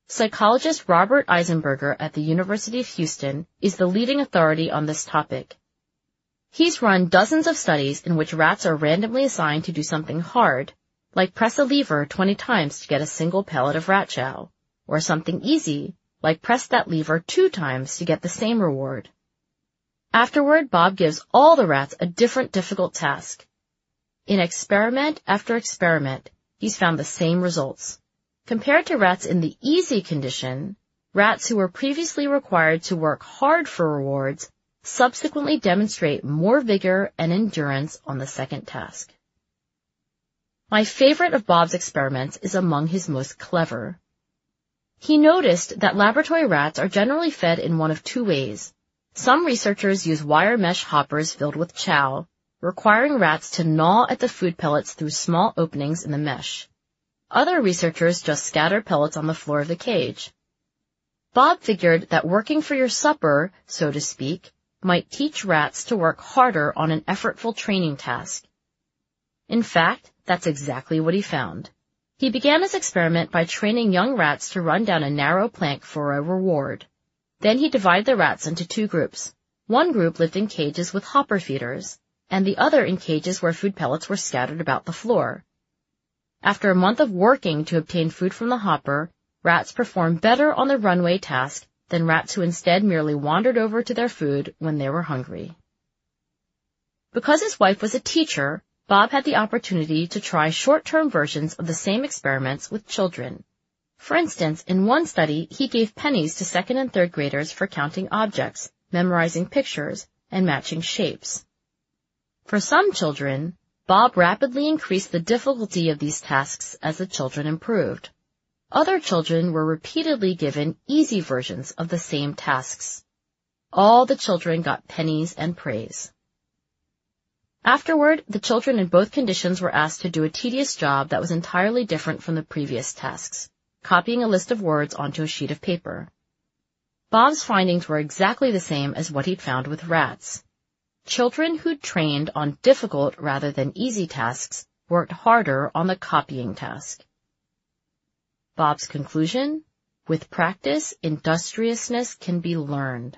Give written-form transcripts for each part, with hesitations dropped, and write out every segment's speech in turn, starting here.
Psychologist Robert Eisenberger at the University of Houston is the leading authority on this topic. He's run dozens of studies in which rats are randomly assigned to do something hard, like press a lever 20 times to get a single pellet of rat chow, or something easy, like press that lever 2 times to get the same reward. Afterward, Bob gives all the rats a different difficult task. In experiment after experiment, he's found the same results. Compared to rats in the easy condition, rats who were previously required to work hard for rewards subsequently demonstrate more vigor and endurance on the second task. My favorite of Bob's experiments is among his most clever. He noticed that laboratory rats are generally fed in one of 2 ways. Some researchers use wire mesh hoppers filled with chow, requiring rats to gnaw at the food pellets through small openings in the mesh. Other researchers just scatter pellets on the floor of the cage. Bob figured that working for your supper, so to speak, might teach rats to work harder on an effortful training task. In fact, that's exactly what he found. He began his experiment by training young rats to run down a narrow plank for a reward. Then he divided the rats into 2 groups. One group lived in cages with hopper feeders, and the other in cages where food pellets were scattered about the floor. After a month of working to obtain food from the hopper, rats performed better on the runway task than rats who instead merely wandered over to their food when they were hungry. Because his wife was a teacher, Bob had the opportunity to try short-term versions of the same experiments with children. For instance, in one study, he gave pennies to 2nd and 3rd graders for counting objects, memorizing pictures, and matching shapes. For some children, Bob rapidly increased the difficulty of these tasks as the children improved. Other children were repeatedly given easy versions of the same tasks. All the children got pennies and praise. Afterward, the children in both conditions were asked to do a tedious job that was entirely different from the previous tasks, copying a list of words onto a sheet of paper. Bob's findings were exactly the same as what he'd found with rats. Children who'd trained on difficult rather than easy tasks worked harder on the copying task. Bob's conclusion? With practice, industriousness can be learned.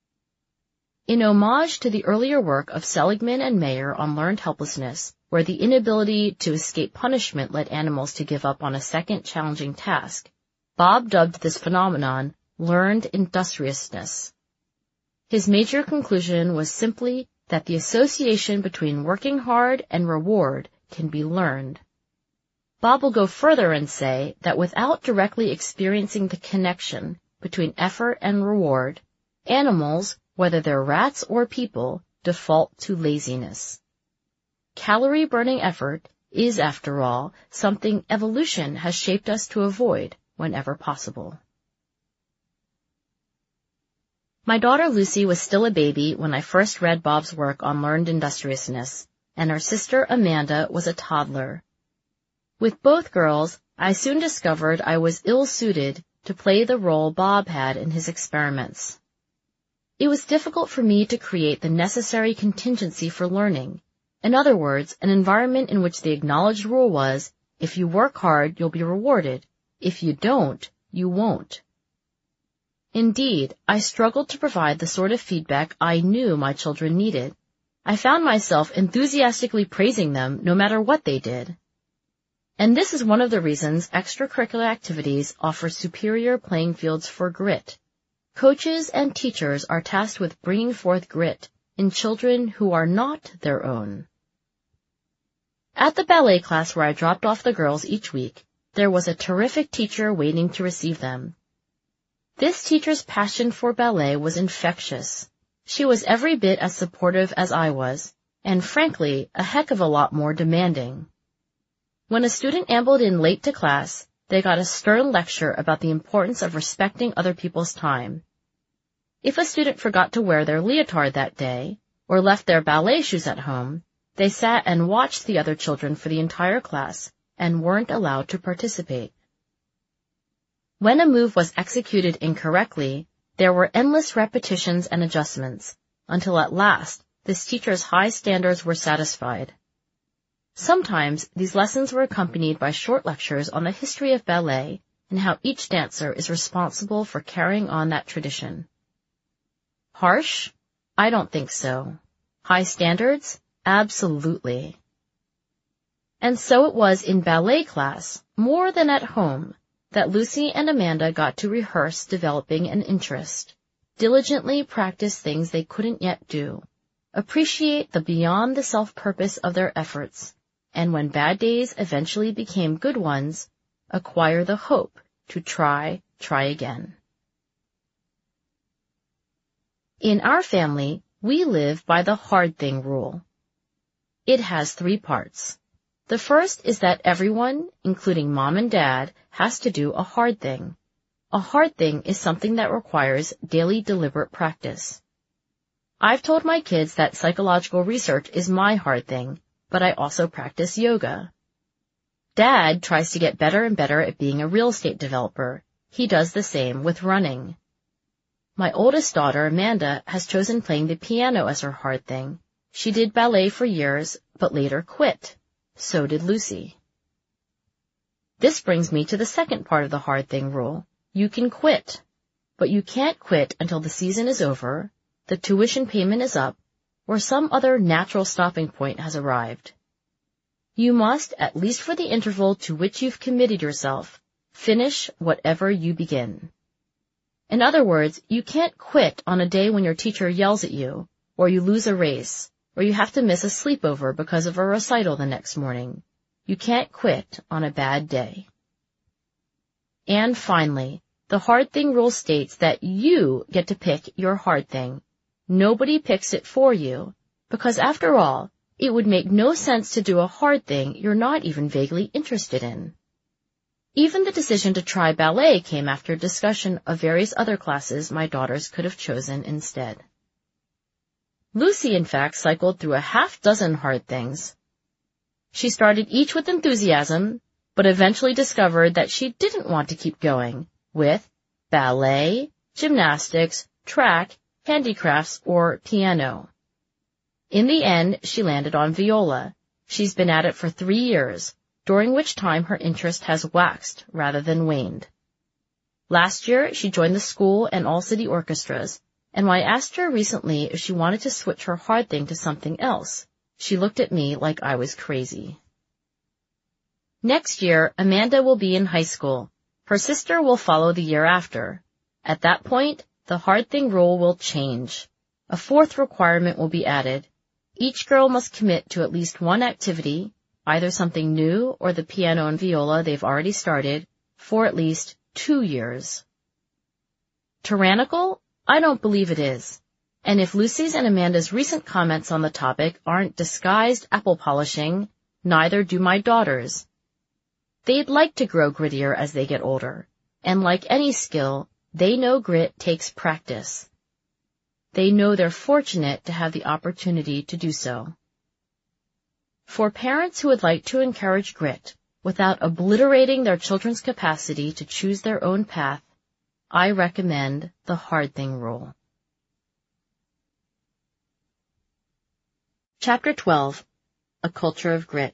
In homage to the earlier work of Seligman and Mayer on learned helplessness, where the inability to escape punishment led animals to give up on a second challenging task, Bob dubbed this phenomenon learned industriousness. His major conclusion was simply that the association between working hard and reward can be learned. Bob will go further and say that without directly experiencing the connection between effort and reward, animals, whether they're rats or people, default to laziness. Calorie-burning effort is, after all, something evolution has shaped us to avoid whenever possible. My daughter Lucy was still a baby when I first read Bob's work on learned industriousness, and her sister Amanda was a toddler. With both girls, I soon discovered I was ill-suited to play the role Bob had in his experiments. It was difficult for me to create the necessary contingency for learning. In other words, an environment in which the acknowledged rule was, if you work hard, you'll be rewarded. If you don't, you won't. Indeed, I struggled to provide the sort of feedback I knew my children needed. I found myself enthusiastically praising them no matter what they did. And this is one of the reasons extracurricular activities offer superior playing fields for grit. Coaches and teachers are tasked with bringing forth grit in children who are not their own. At the ballet class where I dropped off the girls each week, there was a terrific teacher waiting to receive them. This teacher's passion for ballet was infectious. She was every bit as supportive as I was, and frankly, a heck of a lot more demanding. When a student ambled in late to class, they got a stern lecture about the importance of respecting other people's time. If a student forgot to wear their leotard that day, or left their ballet shoes at home, they sat and watched the other children for the entire class and weren't allowed to participate. When a move was executed incorrectly, there were endless repetitions and adjustments, until at last this teacher's high standards were satisfied. Sometimes these lessons were accompanied by short lectures on the history of ballet, and how each dancer is responsible for carrying on that tradition. Harsh? I don't think so. High standards? Absolutely. And so it was in ballet class, more than at home, that Lucy and Amanda got to rehearse developing an interest, diligently practice things they couldn't yet do, appreciate the beyond the self purpose of their efforts, and when bad days eventually became good ones, acquire the hope to try again. In our family, we live by the hard thing rule. It has 3 parts. The first is that everyone, including Mom and Dad, has to do a hard thing. A hard thing is something that requires daily deliberate practice. I've told my kids that psychological research is my hard thing, but I also practice yoga. Dad tries to get better and better at being a real estate developer. He does the same with running. My oldest daughter, Amanda, has chosen playing the piano as her hard thing. She did ballet for years, but later quit. So did Lucy. This brings me to the second part of the hard thing rule. You can quit, but you can't quit until the season is over, the tuition payment is up, or some other natural stopping point has arrived. You must, at least for the interval to which you've committed yourself, finish whatever you begin. In other words, you can't quit on a day when your teacher yells at you, or you lose a race, or you have to miss a sleepover because of a recital the next morning. You can't quit on a bad day. And finally, the hard thing rule states that you get to pick your hard thing. Nobody picks it for you, because after all, it would make no sense to do a hard thing you're not even vaguely interested in. Even the decision to try ballet came after discussion of various other classes my daughters could have chosen instead. Lucy, in fact, cycled through a half-dozen hard things. She started each with enthusiasm, but eventually discovered that she didn't want to keep going with ballet, gymnastics, track, handicrafts, or piano. In the end, she landed on viola. She's been at it for 3 years, during which time her interest has waxed rather than waned. Last year, she joined the school and all-city orchestras, and when I asked her recently if she wanted to switch her hard thing to something else, she looked at me like I was crazy. Next year, Amanda will be in high school. Her sister will follow the year after. At that point, the hard thing rule will change. A 4th requirement will be added. Each girl must commit to at least one activity, either something new or the piano and viola they've already started, for at least 2 years. Tyrannical? I don't believe it is. And if Lucy's and Amanda's recent comments on the topic aren't disguised apple polishing, neither do my daughters. They'd like to grow grittier as they get older, and like any skill, they know grit takes practice. They know they're fortunate to have the opportunity to do so. For parents who would like to encourage grit without obliterating their children's capacity to choose their own path, I recommend the hard thing rule. Chapter 12. A Culture of Grit.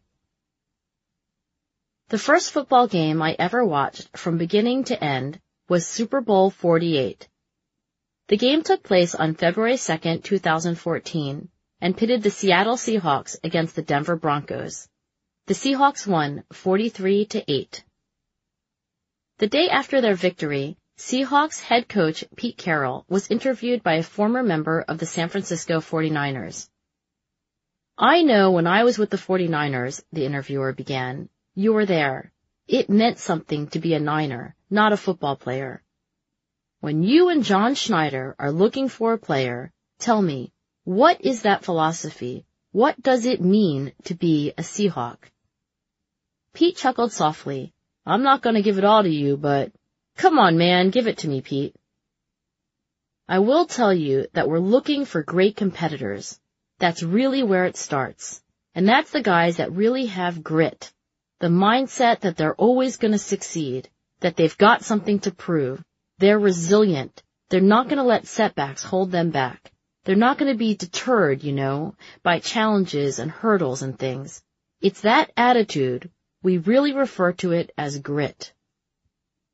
The first football game I ever watched from beginning to end was Super Bowl 48. The game took place on February 2, 2014, and pitted the Seattle Seahawks against the Denver Broncos. The Seahawks won 43-8. The day after their victory, Seahawks head coach Pete Carroll was interviewed by a former member of the San Francisco 49ers. "I know when I was with the 49ers," the interviewer began, "you were there. It meant something to be a Niner, not a football player. When you and John Schneider are looking for a player, tell me, what is that philosophy? What does it mean to be a Seahawk?" Pete chuckled softly. "I'm not going to give it all to you, but come on, man, give it to me, Pete. I will tell you that we're looking for great competitors. That's really where it starts. And that's the guys that really have grit. The mindset that they're always going to succeed, that they've got something to prove. They're resilient. They're not going to let setbacks hold them back. They're not going to be deterred, by challenges and hurdles and things. It's that attitude. We really refer to it as grit."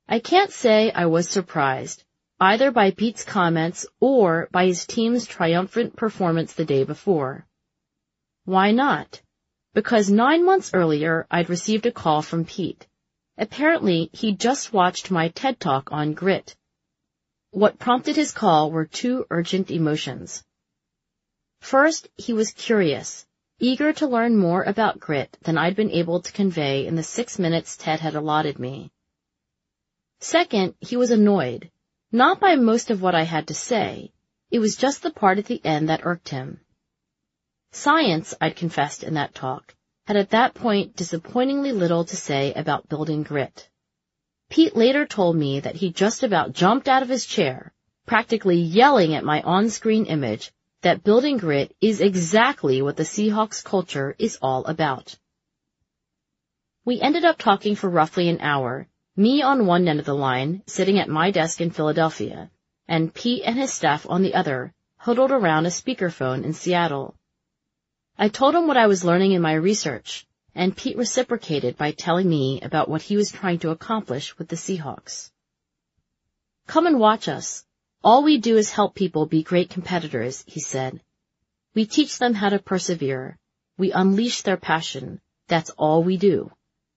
I can't say I was surprised, either by Pete's comments or by his team's triumphant performance the day before. Why not? Because 9 months earlier, I'd received a call from Pete. Apparently, he'd just watched my TED Talk on grit. What prompted his call were two urgent emotions. First, he was curious, eager to learn more about grit than I'd been able to convey in the 6 minutes Ted had allotted me. Second, he was annoyed, not by most of what I had to say. It was just the part at the end that irked him. Science, I'd confessed in that talk, had at that point disappointingly little to say about building grit. Pete later told me that he just about jumped out of his chair, practically yelling at my on-screen image that building grit is exactly what the Seahawks culture is all about. We ended up talking for roughly an hour, me on one end of the line, sitting at my desk in Philadelphia, and Pete and his staff on the other, huddled around a speakerphone in Seattle. I told him what I was learning in my research, and Pete reciprocated by telling me about what he was trying to accomplish with the Seahawks. Come and watch us. All we do is help people be great competitors, he said. We teach them how to persevere. We unleash their passion. That's all we do.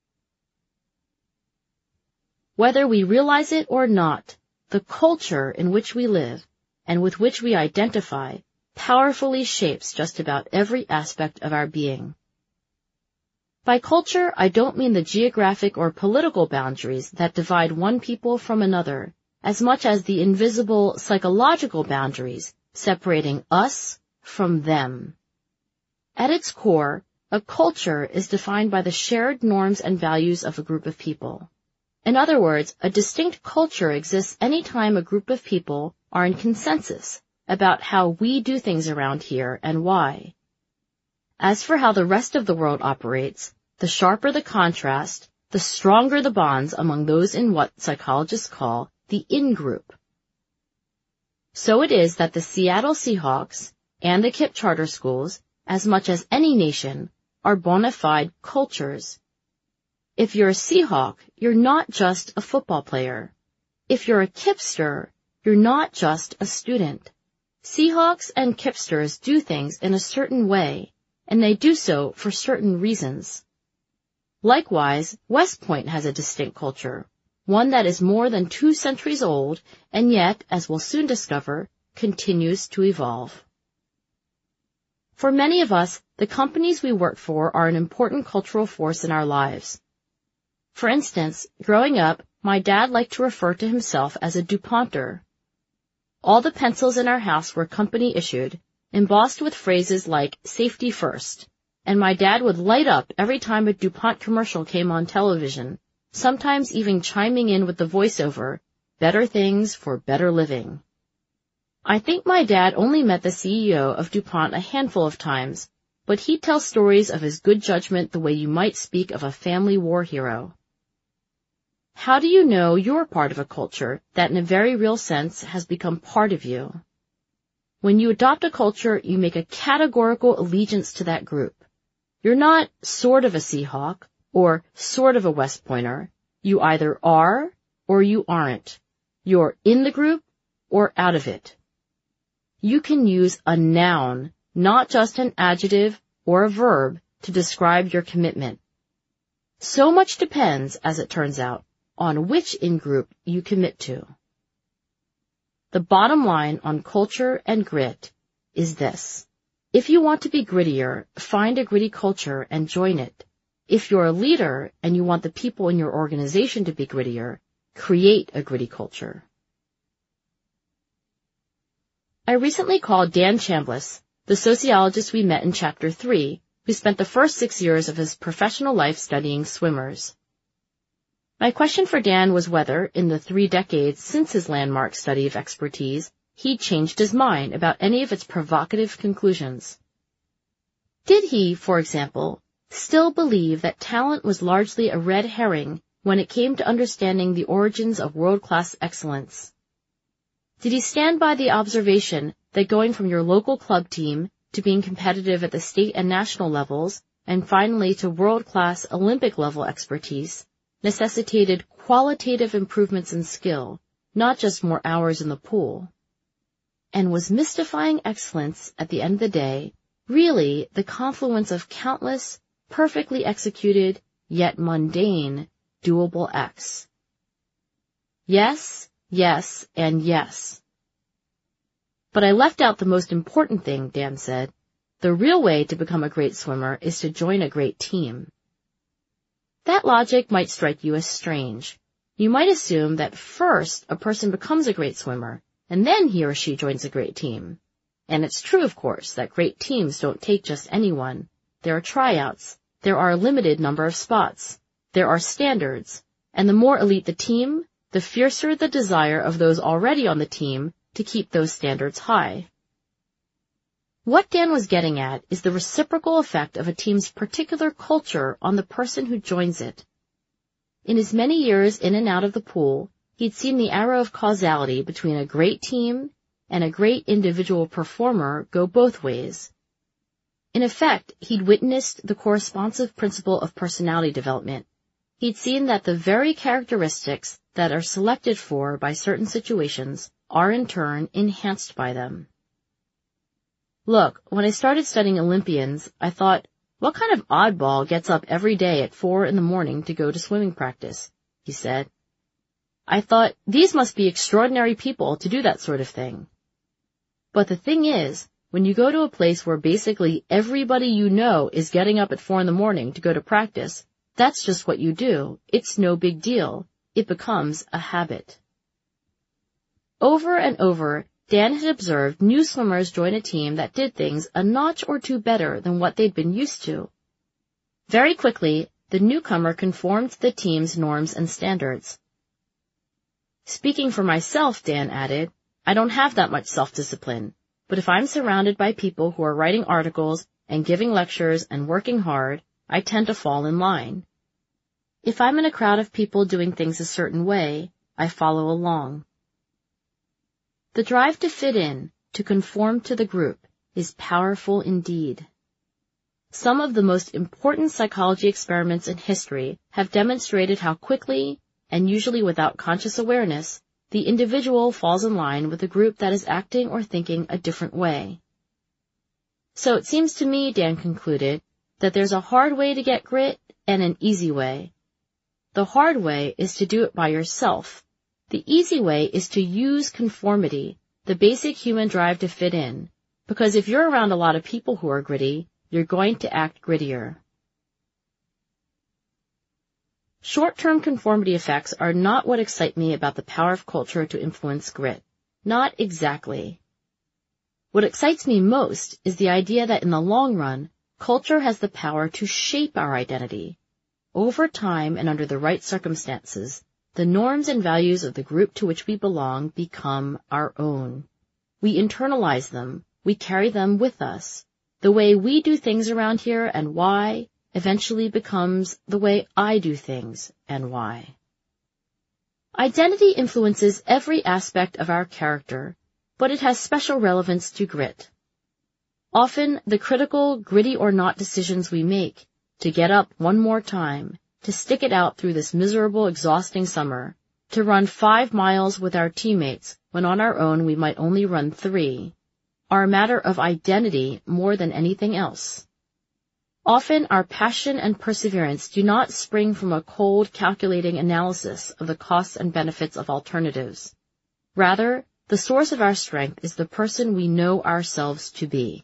Whether we realize it or not, the culture in which we live and with which we identify powerfully shapes just about every aspect of our being. By culture, I don't mean the geographic or political boundaries that divide one people from another, as much as the invisible psychological boundaries separating us from them. At its core, a culture is defined by the shared norms and values of a group of people. In other words, a distinct culture exists any time a group of people are in consensus about how we do things around here and why. As for how the rest of the world operates, the sharper the contrast, the stronger the bonds among those in what psychologists call the in-group. So it is that the Seattle Seahawks and the KIPP charter schools, as much as any nation, are bona fide cultures. If you're a Seahawk, you're not just a football player. If you're a KIPPster, you're not just a student. Seahawks and KIPPsters do things in a certain way, and they do so for certain reasons. Likewise, West Point has a distinct culture, one that is more than 2 centuries old, and yet, as we'll soon discover, continues to evolve. For many of us, the companies we work for are an important cultural force in our lives. For instance, growing up, my dad liked to refer to himself as a DuPonter. All the pencils in our house were company issued, embossed with phrases like safety first, and my dad would light up every time a DuPont commercial came on television, sometimes even chiming in with the voiceover, better things for better living. I think my dad only met the CEO of DuPont a handful of times, but he'd tell stories of his good judgment the way you might speak of a family war hero. How do you know you're part of a culture that in a very real sense has become part of you? When you adopt a culture, you make a categorical allegiance to that group. You're not sort of a Seahawk or sort of a West Pointer. You either are or you aren't. You're in the group or out of it. You can use a noun, not just an adjective or a verb, to describe your commitment. So much depends, as it turns out, on which in-group you commit to. The bottom line on culture and grit is this. If you want to be grittier, find a gritty culture and join it. If you're a leader and you want the people in your organization to be grittier, create a gritty culture. I recently called Dan Chambliss, the sociologist we met in Chapter 3, who spent the first 6 years of his professional life studying swimmers. My question for Dan was whether, in the 3 decades since his landmark study of expertise, he'd changed his mind about any of its provocative conclusions. Did he, for example, still believe that talent was largely a red herring when it came to understanding the origins of world-class excellence? Did he stand by the observation that going from your local club team to being competitive at the state and national levels, and finally to world-class Olympic-level expertise, necessitated qualitative improvements in skill, not just more hours in the pool. And was mystifying excellence at the end of the day really the confluence of countless, perfectly executed, yet mundane, doable acts? Yes, yes, and yes. But I left out the most important thing, Dan said. The real way to become a great swimmer is to join a great team. That logic might strike you as strange. You might assume that first a person becomes a great swimmer, and then he or she joins a great team. And it's true, of course, that great teams don't take just anyone. There are tryouts. There are a limited number of spots. There are standards. And the more elite the team, the fiercer the desire of those already on the team to keep those standards high. What Dan was getting at is the reciprocal effect of a team's particular culture on the person who joins it. In his many years in and out of the pool, he'd seen the arrow of causality between a great team and a great individual performer go both ways. In effect, he'd witnessed the corresponsive principle of personality development. He'd seen that the very characteristics that are selected for by certain situations are in turn enhanced by them. Look, when I started studying Olympians, I thought, what kind of oddball gets up every day at 4 a.m. to go to swimming practice? He said. I thought, these must be extraordinary people to do that sort of thing. But the thing is, when you go to a place where basically everybody you know is getting up at 4 a.m. to go to practice, that's just what you do. It's no big deal. It becomes a habit. Over and over, Dan had observed new swimmers join a team that did things a notch or two better than what they'd been used to. Very quickly, the newcomer conformed to the team's norms and standards. Speaking for myself, Dan added, I don't have that much self-discipline, but if I'm surrounded by people who are writing articles and giving lectures and working hard, I tend to fall in line. If I'm in a crowd of people doing things a certain way, I follow along. The drive to fit in, to conform to the group, is powerful indeed. Some of the most important psychology experiments in history have demonstrated how quickly, and usually without conscious awareness, the individual falls in line with a group that is acting or thinking a different way. So it seems to me, Dan concluded, that there's a hard way to get grit and an easy way. The hard way is to do it by yourself. The easy way is to use conformity, the basic human drive to fit in, because if you're around a lot of people who are gritty, you're going to act grittier. Short-term conformity effects are not what excite me about the power of culture to influence grit. Not exactly. What excites me most is the idea that in the long run, culture has the power to shape our identity. Over time and under the right circumstances, the norms and values of the group to which we belong become our own. We internalize them. We carry them with us. The way we do things around here and why eventually becomes the way I do things and why. Identity influences every aspect of our character, but it has special relevance to grit. Often, the critical, gritty or not decisions we make, to get up one more time, to stick it out through this miserable, exhausting summer, to run 5 miles with our teammates when on our own we might only run 3, are a matter of identity more than anything else. Often our passion and perseverance do not spring from a cold, calculating analysis of the costs and benefits of alternatives. Rather, the source of our strength is the person we know ourselves to be.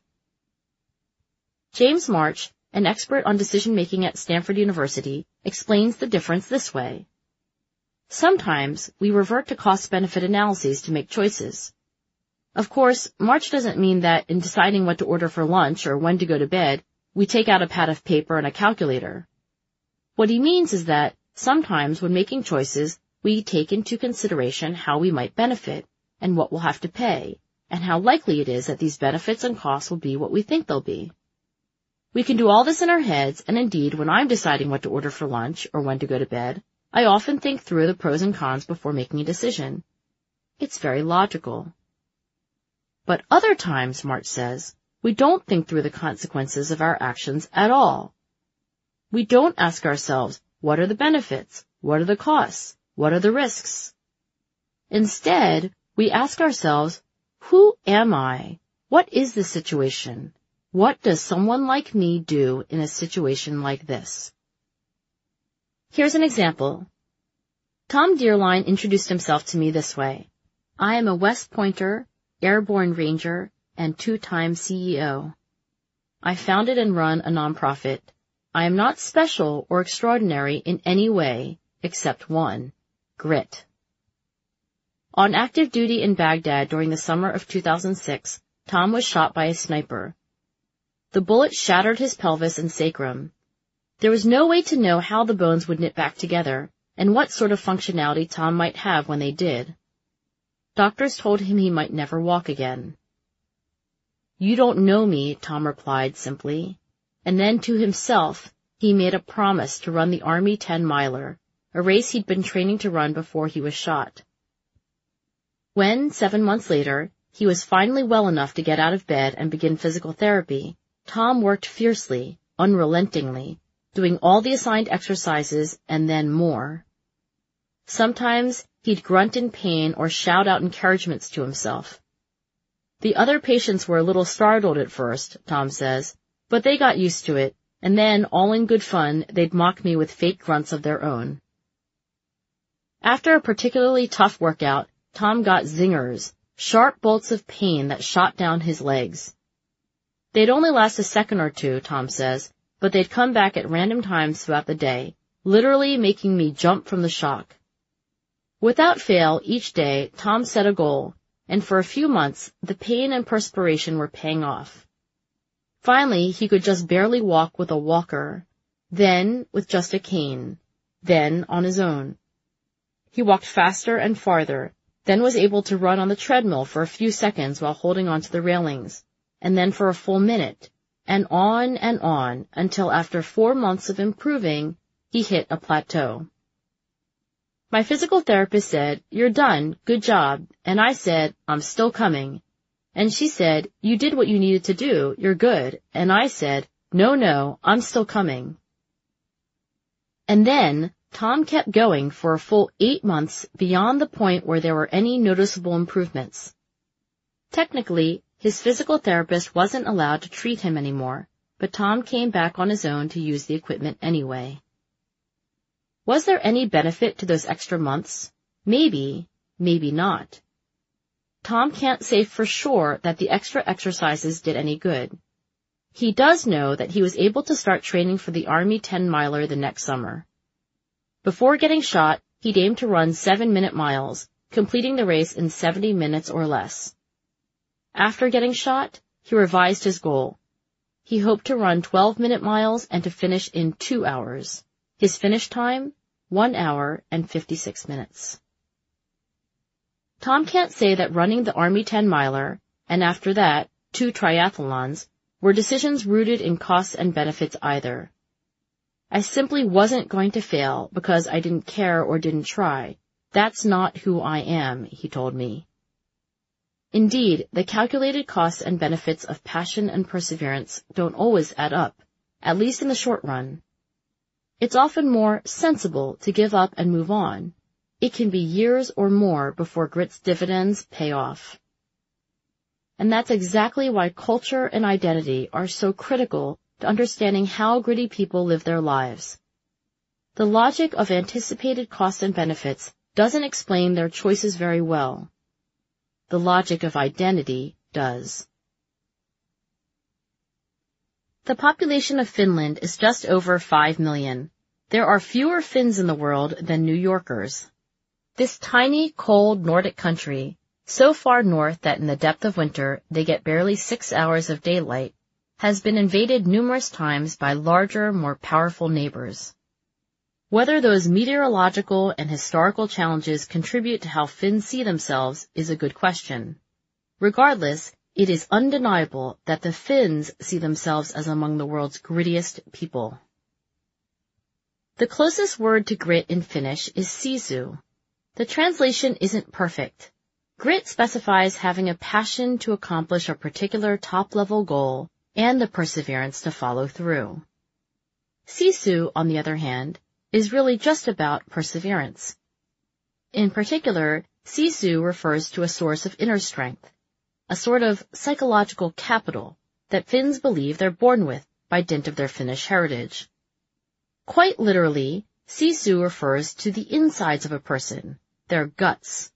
James March, an expert on decision-making at Stanford University, explains the difference this way. Sometimes we revert to cost-benefit analyses to make choices. Of course, March doesn't mean that in deciding what to order for lunch or when to go to bed, we take out a pad of paper and a calculator. What he means is that sometimes when making choices, we take into consideration how we might benefit and what we'll have to pay, and how likely it is that these benefits and costs will be what we think they'll be. We can do all this in our heads, and indeed, when I'm deciding what to order for lunch or when to go to bed, I often think through the pros and cons before making a decision. It's very logical. But other times, March says, we don't think through the consequences of our actions at all. We don't ask ourselves, what are the benefits? What are the costs? What are the risks? Instead, we ask ourselves, who am I? What is the situation? What does someone like me do in a situation like this? Here's an example. Tom Dearline introduced himself to me this way. I am a West Pointer, airborne ranger, and 2-time CEO. I founded and run a nonprofit. I am not special or extraordinary in any way, except one, grit. On active duty in Baghdad during the summer of 2006, Tom was shot by a sniper. The bullet shattered his pelvis and sacrum. There was no way to know how the bones would knit back together and what sort of functionality Tom might have when they did. Doctors told him he might never walk again. You don't know me, Tom replied simply. And then to himself, he made a promise to run the Army 10-miler, a race he'd been training to run before he was shot. When, 7 months later, he was finally well enough to get out of bed and begin physical therapy, Tom worked fiercely, unrelentingly, doing all the assigned exercises and then more. Sometimes he'd grunt in pain or shout out encouragements to himself. The other patients were a little startled at first, Tom says, but they got used to it, and then, all in good fun, they'd mock me with fake grunts of their own. After a particularly tough workout, Tom got zingers, sharp bolts of pain that shot down his legs. They'd only last a second or two, Tom says, but they'd come back at random times throughout the day, literally making me jump from the shock. Without fail, each day, Tom set a goal, and for a few months, the pain and perspiration were paying off. Finally, he could just barely walk with a walker, then with just a cane, then on his own. He walked faster and farther, then was able to run on the treadmill for a few seconds while holding onto the railings, and then for a full minute, and on until after 4 months of improving, he hit a plateau. My physical therapist said, "You're done, good job," and I said, "I'm still coming." And she said, "You did what you needed to do, you're good," and I said, No, I'm still coming." And then, Tom kept going for a full 8 months beyond the point where there were any noticeable improvements. Technically, his physical therapist wasn't allowed to treat him anymore, but Tom came back on his own to use the equipment anyway. Was there any benefit to those extra months? Maybe, maybe not. Tom can't say for sure that the extra exercises did any good. He does know that he was able to start training for the Army 10-miler the next summer. Before getting shot, he'd aimed to run 7-minute miles, completing the race in 70 minutes or less. After getting shot, he revised his goal. He hoped to run 12-minute miles and to finish in 2 hours. His finish time, 1 hour and 56 minutes. Tom can't say that running the Army 10-miler, and after that, 2 triathlons, were decisions rooted in costs and benefits either. I simply wasn't going to fail because I didn't care or didn't try. That's not who I am, he told me. Indeed, the calculated costs and benefits of passion and perseverance don't always add up, at least in the short run. It's often more sensible to give up and move on. It can be years or more before grit's dividends pay off. And that's exactly why culture and identity are so critical to understanding how gritty people live their lives. The logic of anticipated costs and benefits doesn't explain their choices very well. The logic of identity does. The population of Finland is just over 5 million. There are fewer Finns in the world than New Yorkers. This tiny, cold Nordic country, so far north that in the depth of winter they get barely 6 hours of daylight, has been invaded numerous times by larger, more powerful neighbors. Whether those meteorological and historical challenges contribute to how Finns see themselves is a good question. Regardless, it is undeniable that the Finns see themselves as among the world's grittiest people. The closest word to grit in Finnish is sisu. The translation isn't perfect. Grit specifies having a passion to accomplish a particular top-level goal and the perseverance to follow through. Sisu, on the other hand, is really just about perseverance. In particular, Sisu refers to a source of inner strength, a sort of psychological capital that Finns believe they're born with by dint of their Finnish heritage. Quite literally, Sisu refers to the insides of a person, their guts.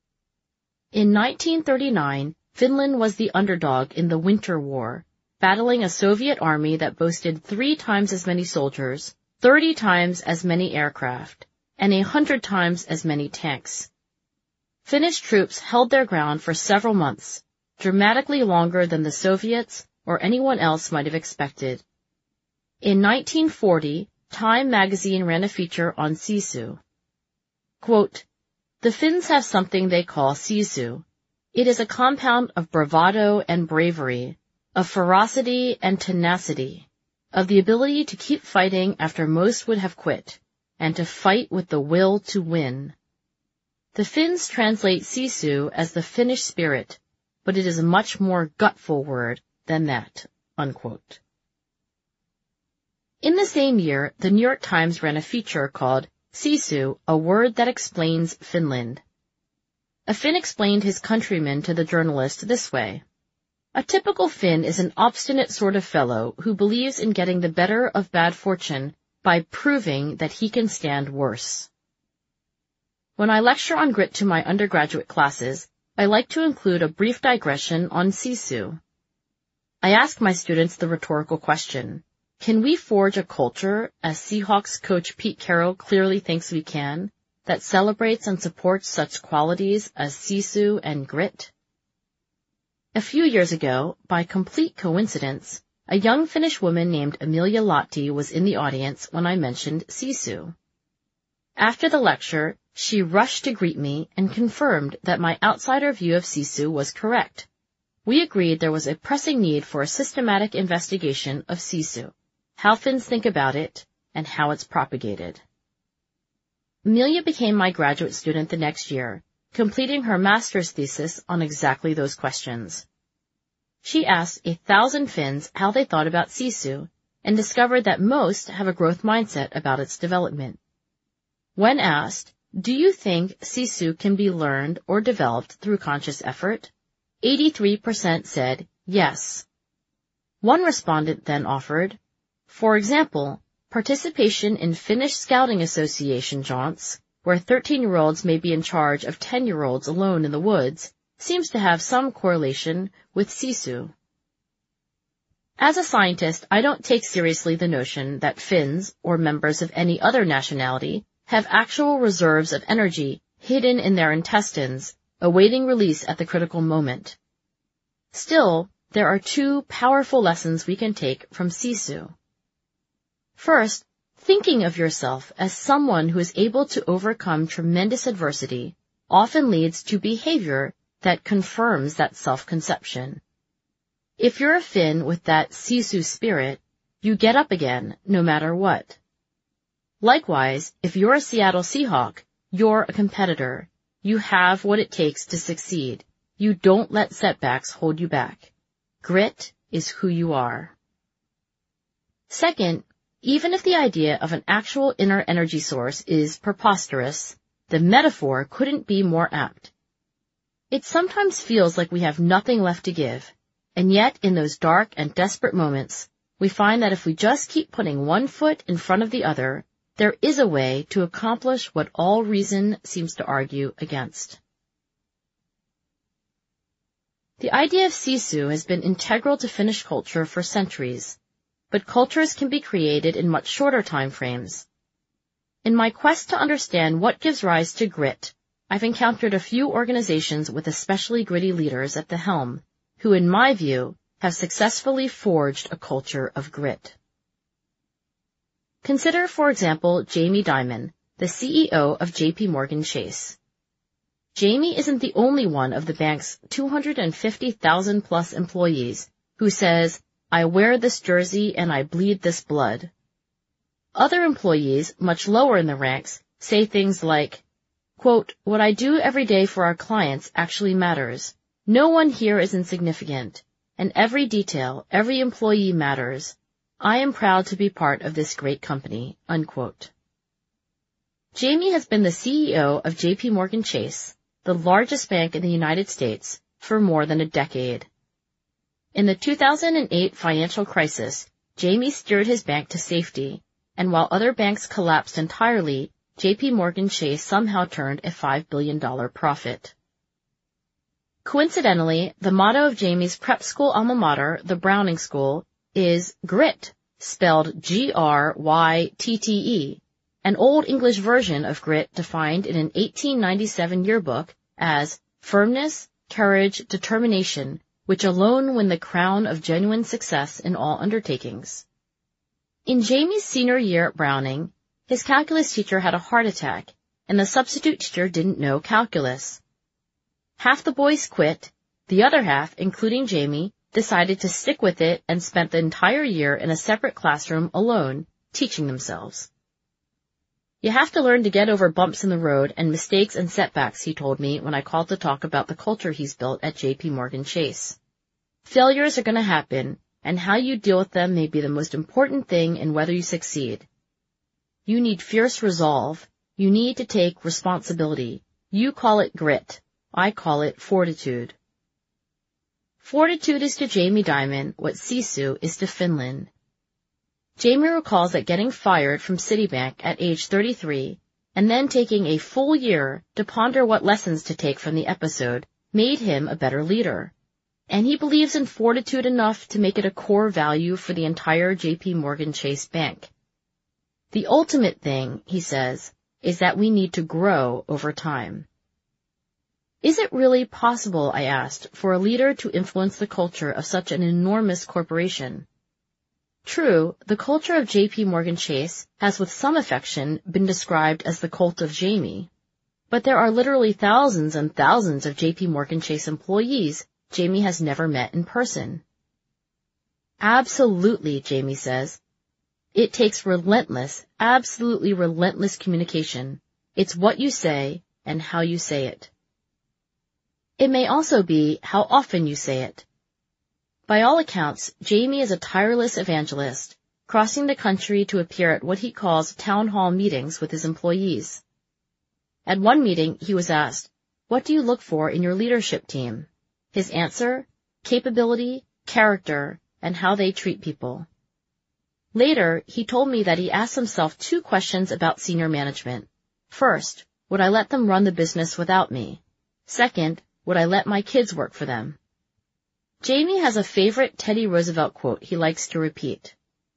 In 1939, Finland was the underdog in the Winter War, battling a Soviet army that boasted 3 times as many soldiers, 30 times as many aircraft, and 100 times as many tanks. Finnish troops held their ground for several months, dramatically longer than the Soviets or anyone else might have expected. In 1940, Time magazine ran a feature on Sisu. Quote, "The Finns have something they call Sisu. It is a compound of bravado and bravery, of ferocity and tenacity, of the ability to keep fighting after most would have quit, and to fight with the will to win. The Finns translate Sisu as the Finnish spirit, but it is a much more gutful word than that." Unquote. In the same year, the New York Times ran a feature called Sisu, a Word That Explains Finland. A Finn explained his countrymen to the journalist this way. A typical Finn is an obstinate sort of fellow who believes in getting the better of bad fortune by proving that he can stand worse. When I lecture on grit to my undergraduate classes, I like to include a brief digression on Sisu. I ask my students the rhetorical question, can we forge a culture, as Seahawks coach Pete Carroll clearly thinks we can, that celebrates and supports such qualities as Sisu and grit? A few years ago, by complete coincidence, a young Finnish woman named Emilia Lahti was in the audience when I mentioned Sisu. After the lecture, she rushed to greet me and confirmed that my outsider view of Sisu was correct. We agreed there was a pressing need for a systematic investigation of Sisu, how Finns think about it, and how it's propagated. Emilia became my graduate student the next year, completing her master's thesis on exactly those questions. She asked 1,000 Finns how they thought about Sisu, and discovered that most have a growth mindset about its development. When asked, "Do you think Sisu can be learned or developed through conscious effort?" 83% said yes. One respondent then offered, "For example, participation in Finnish Scouting Association jaunts, where 13-year-olds may be in charge of 10-year-olds alone in the woods, seems to have some correlation with Sisu." As a scientist, I don't take seriously the notion that Finns, or members of any other nationality, have actual reserves of energy hidden in their intestines, awaiting release at the critical moment. Still, there are 2 powerful lessons we can take from Sisu. First, thinking of yourself as someone who is able to overcome tremendous adversity often leads to behavior that confirms that self-conception. If you're a Finn with that Sisu spirit, you get up again, no matter what. Likewise, if you're a Seattle Seahawk, you're a competitor. You have what it takes to succeed. You don't let setbacks hold you back. Grit is who you are. Second, even if the idea of an actual inner energy source is preposterous, the metaphor couldn't be more apt. It sometimes feels like we have nothing left to give, and yet in those dark and desperate moments, we find that if we just keep putting one foot in front of the other, there is a way to accomplish what all reason seems to argue against. The idea of Sisu has been integral to Finnish culture for centuries, but cultures can be created in much shorter time frames. In my quest to understand what gives rise to grit, I've encountered a few organizations with especially gritty leaders at the helm, who, in my view, have successfully forged a culture of grit. Consider, for example, Jamie Dimon, the CEO of JP Morgan Chase. Jamie isn't the only one of the bank's 250,000-plus employees who says, "I wear this jersey and I bleed this blood." Other employees, much lower in the ranks, say things like, quote, "What I do every day for our clients actually matters. No one here is insignificant, and every detail, every employee matters. I am proud to be part of this great company," unquote. Jamie has been the CEO of JP Morgan Chase, the largest bank in the United States, for more than a decade. In the 2008 financial crisis, Jamie steered his bank to safety, and while other banks collapsed entirely, JP Morgan Chase somehow turned a $5 billion profit. Coincidentally, the motto of Jamie's prep school alma mater, the Browning School, is GRIT, spelled G-R-Y-T-T-E, an Old English version of grit defined in an 1897 yearbook as firmness, courage, determination, which alone win the crown of genuine success in all undertakings. In Jamie's senior year at Browning, his calculus teacher had a heart attack, and the substitute teacher didn't know calculus. Half the boys quit, the other half, including Jamie, decided to stick with it and spent the entire year in a separate classroom alone, teaching themselves. You have to learn to get over bumps in the road and mistakes and setbacks, he told me when I called to talk about the culture he's built at JP Morgan Chase. Failures are going to happen, and how you deal with them may be the most important thing in whether you succeed. You need fierce resolve. You need to take responsibility. You call it grit. I call it fortitude. Fortitude is to Jamie Dimon what Sisu is to Finland. Jamie recalls that getting fired from Citibank at age 33 and then taking a full year to ponder what lessons to take from the episode made him a better leader. And he believes in fortitude enough to make it a core value for the entire JP Morgan Chase Bank. The ultimate thing, he says, is that we need to grow over time. Is it really possible, I asked, for a leader to influence the culture of such an enormous corporation? True, the culture of JP Morgan Chase has with some affection been described as the cult of Jamie. But there are literally thousands and thousands of JP Morgan Chase employees Jamie has never met in person. Absolutely, Jamie says. It takes absolutely relentless communication. It's what you say and how you say it. It may also be how often you say it. By all accounts, Jamie is a tireless evangelist, crossing the country to appear at what he calls town hall meetings with his employees. At one meeting, he was asked, "What do you look for in your leadership team?" His answer, capability, character, and how they treat people. Later, he told me that he asked himself 2 questions about senior management. First, would I let them run the business without me? Second, would I let my kids work for them? Jamie has a favorite Teddy Roosevelt quote he likes to repeat.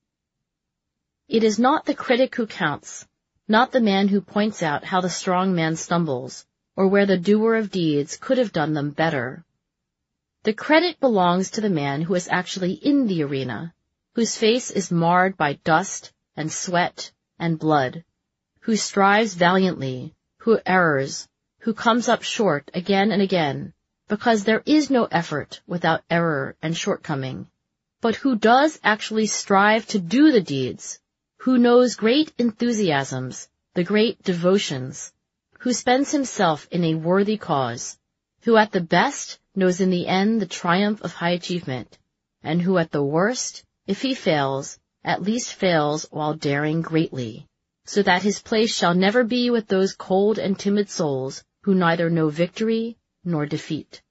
It is not the critic who counts, not the man who points out how the strong man stumbles, or where the doer of deeds could have done them better. The credit belongs to the man who is actually in the arena, whose face is marred by dust and sweat and blood, who strives valiantly, who errs, who comes up short again and again, because there is no effort without error and shortcoming, but who does actually strive to do the deeds, who knows great enthusiasms, the great devotions, who spends himself in a worthy cause, who at the best knows in the end the triumph of high achievement, and who at the worst, if he fails, at least fails while daring greatly, so that his place shall never be with those cold and timid souls who neither know victory nor defeat.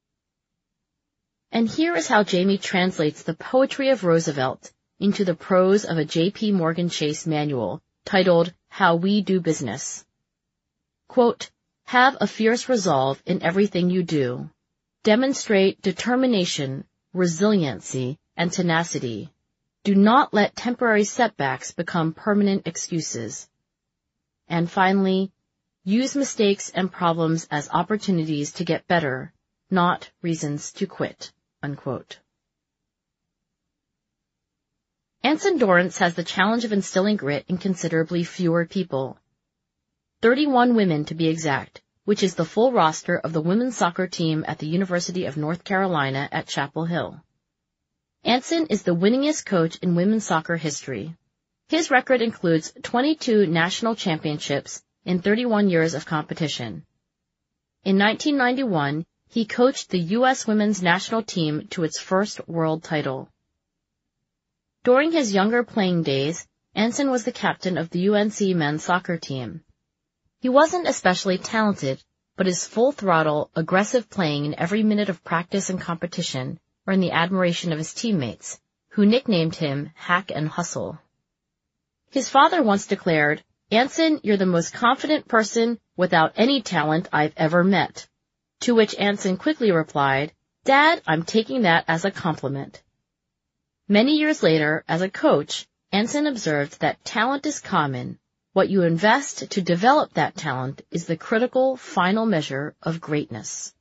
And here is how Jamie translates the poetry of Roosevelt into the prose of a JP Morgan Chase manual titled How We Do Business. Quote, have a fierce resolve in everything you do. Demonstrate determination, resiliency, and tenacity. Do not let temporary setbacks become permanent excuses. And finally, use mistakes and problems as opportunities to get better, not reasons to quit. Unquote. Anson Dorrance has the challenge of instilling grit in considerably fewer people. 31 women to be exact, which is the full roster of the women's soccer team at the University of North Carolina at Chapel Hill. Anson is the winningest coach in women's soccer history. His record includes 22 national championships in 31 years of competition. In 1991, he coached the U.S. women's national team to its first world title. During his younger playing days, Anson was the captain of the UNC men's soccer team. He wasn't especially talented, but his full-throttle, aggressive playing in every minute of practice and competition earned the admiration of his teammates, who nicknamed him Hack and Hustle. His father once declared, "Anson, you're the most confident person without any talent I've ever met." To which Anson quickly replied, "Dad, I'm taking that as a compliment." Many years later, as a coach, Anson observed that talent is common. What you invest to develop that talent is the critical final measure of greatness.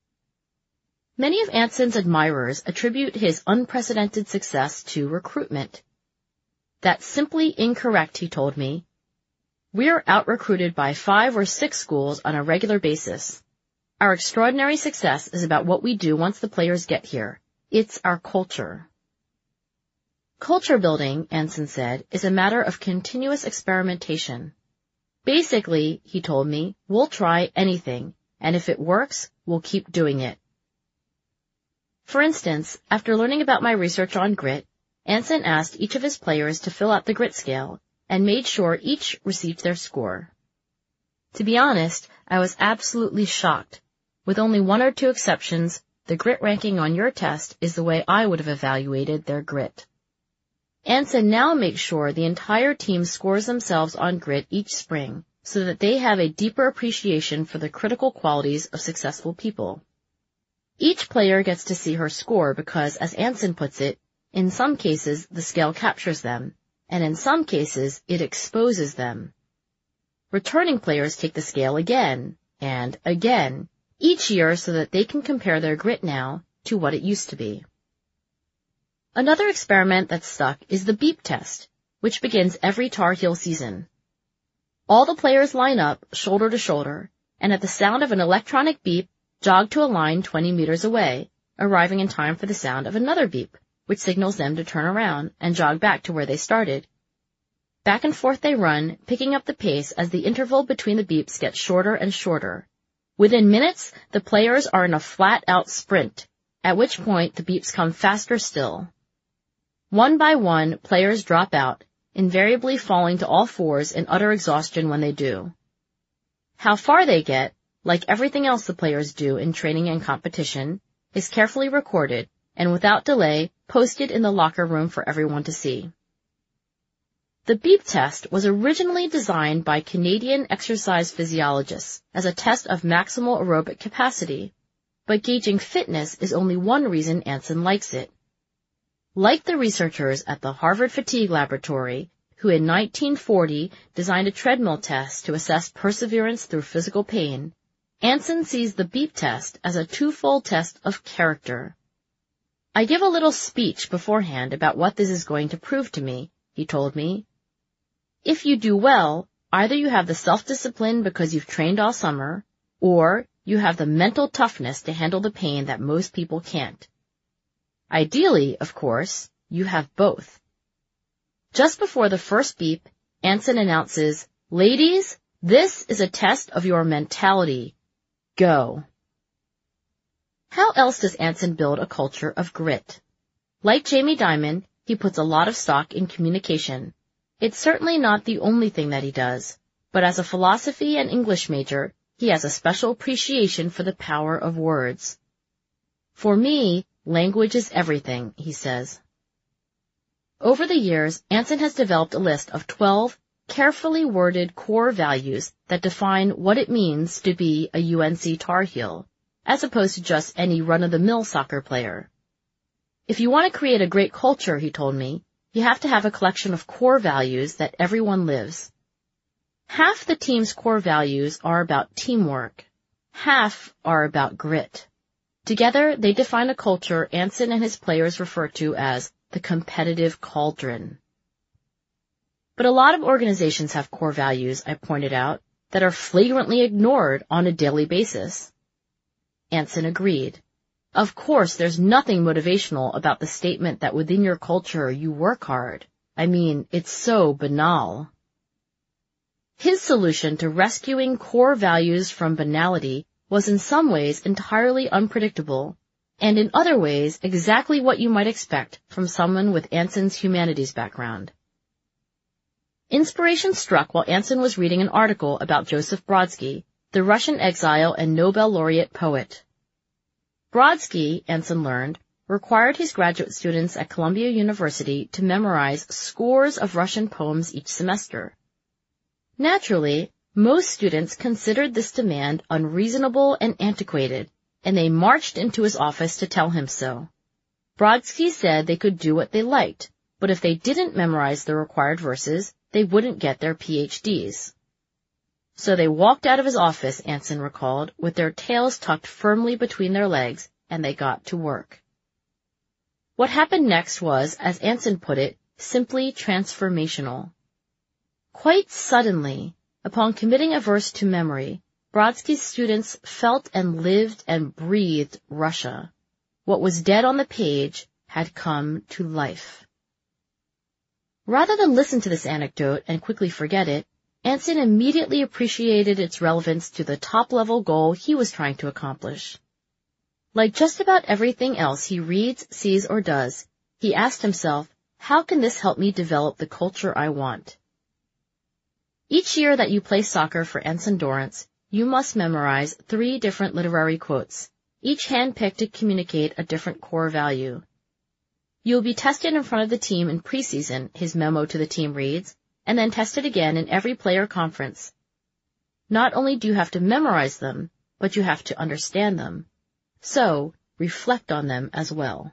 Many of Anson's admirers attribute his unprecedented success to recruitment. That's simply incorrect, he told me. We're out-recruited by 5 or 6 schools on a regular basis. Our extraordinary success is about what we do once the players get here. It's our culture. Culture building, Anson said, is a matter of continuous experimentation. Basically, he told me, we'll try anything, and if it works, we'll keep doing it. For instance, after learning about my research on grit, Anson asked each of his players to fill out the grit scale and made sure each received their score. To be honest, I was absolutely shocked. With only 1 or 2 exceptions, the grit ranking on your test is the way I would have evaluated their grit. Anson now makes sure the entire team scores themselves on grit each spring so that they have a deeper appreciation for the critical qualities of successful people. Each player gets to see her score because, as Anson puts it, in some cases the scale captures them, and in some cases it exposes them. Returning players take the scale again and again each year so that they can compare their grit now to what it used to be. Another experiment that's stuck is the beep test, which begins every Tar Heel season. All the players line up, shoulder to shoulder, and at the sound of an electronic beep, jog to a line 20 meters away, arriving in time for the sound of another beep, which signals them to turn around and jog back to where they started. Back and forth they run, picking up the pace as the interval between the beeps gets shorter and shorter. Within minutes, the players are in a flat-out sprint, at which point the beeps come faster still. One by one, players drop out, invariably falling to all fours in utter exhaustion when they do. How far they get, like everything else the players do in training and competition, is carefully recorded and without delay posted in the locker room for everyone to see. The beep test was originally designed by Canadian exercise physiologists as a test of maximal aerobic capacity, but gauging fitness is only one reason Anson likes it. Like the researchers at the Harvard Fatigue Laboratory, who in 1940 designed a treadmill test to assess perseverance through physical pain, Anson sees the beep test as a twofold test of character. I give a little speech beforehand about what this is going to prove to me, he told me. If you do well, either you have the self-discipline because you've trained all summer, or you have the mental toughness to handle the pain that most people can't. Ideally, of course, you have both. Just before the first beep, Anson announces, "Ladies, this is a test of your mentality. Go." How else does Anson build a culture of grit? Like Jamie Dimon, he puts a lot of stock in communication. It's certainly not the only thing that he does, but as a philosophy and English major, he has a special appreciation for the power of words. For me, language is everything, he says. Over the years, Anson has developed a list of 12 carefully worded core values that define what it means to be a UNC Tar Heel, as opposed to just any run-of-the-mill soccer player. If you want to create a great culture, he told me, you have to have a collection of core values that everyone lives. Half the team's core values are about teamwork. Half are about grit. Together, they define a culture Anson and his players refer to as the competitive cauldron. But a lot of organizations have core values, I pointed out, that are flagrantly ignored on a daily basis. Anson agreed. Of course, there's nothing motivational about the statement that within your culture you work hard. I mean, it's so banal. His solution to rescuing core values from banality was in some ways entirely unpredictable, and in other ways exactly what you might expect from someone with Anson's humanities background. Inspiration struck while Anson was reading an article about Joseph Brodsky, the Russian exile and Nobel laureate poet. Brodsky, Anson learned, required his graduate students at Columbia University to memorize scores of Russian poems each semester. Naturally, most students considered this demand unreasonable and antiquated, and they marched into his office to tell him so. Brodsky said they could do what they liked, but if they didn't memorize the required verses, they wouldn't get their PhDs. So they walked out of his office, Anson recalled, with their tails tucked firmly between their legs, and they got to work. What happened next was, as Anson put it, simply transformational. Quite suddenly, upon committing a verse to memory, Brodsky's students felt and lived and breathed Russia. What was dead on the page had come to life. Rather than listen to this anecdote and quickly forget it, Anson immediately appreciated its relevance to the top-level goal he was trying to accomplish. Like just about everything else he reads, sees, or does, he asked himself, how can this help me develop the culture I want? Each year that you play soccer for Anson Dorrance, you must memorize 3 different literary quotes, each handpicked to communicate a different core value. You will be tested in front of the team in preseason, his memo to the team reads, and then tested again in every player conference. Not only do you have to memorize them, but you have to understand them. So, reflect on them as well.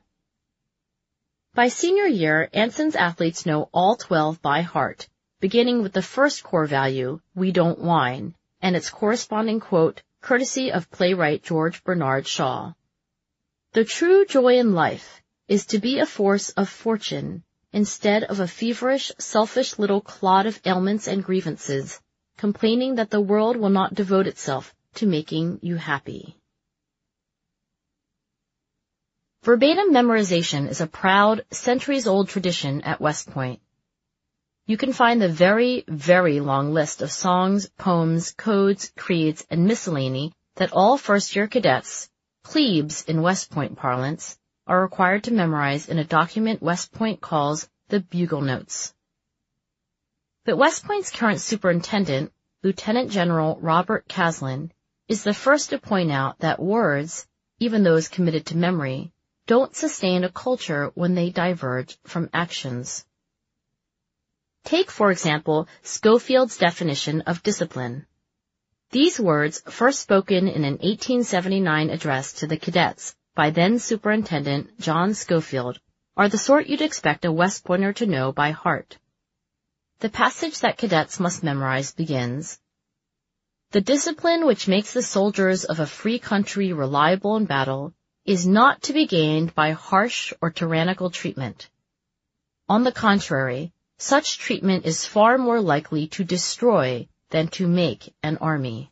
By senior year, Anson's athletes know all 12 by heart, beginning with the first core value, we don't whine, and its corresponding quote, courtesy of playwright George Bernard Shaw. The true joy in life is to be a force of fortune, instead of a feverish, selfish little clod of ailments and grievances, complaining that the world will not devote itself to making you happy. Verbatim memorization is a proud, centuries-old tradition at West Point. You can find the very, very long list of songs, poems, codes, creeds, and miscellany that all first-year cadets, plebes in West Point parlance, are required to memorize in a document West Point calls the Bugle Notes. But West Point's current superintendent, Lieutenant General Robert Caslin, is the first to point out that words, even those committed to memory, don't sustain a culture when they diverge from actions. Take, for example, Schofield's definition of discipline. These words, first spoken in an 1879 address to the cadets by then Superintendent John Schofield, are the sort you'd expect a West Pointer to know by heart. The passage that cadets must memorize begins, "The discipline which makes the soldiers of a free country reliable in battle is not to be gained by harsh or tyrannical treatment. On the contrary, such treatment is far more likely to destroy than to make an army."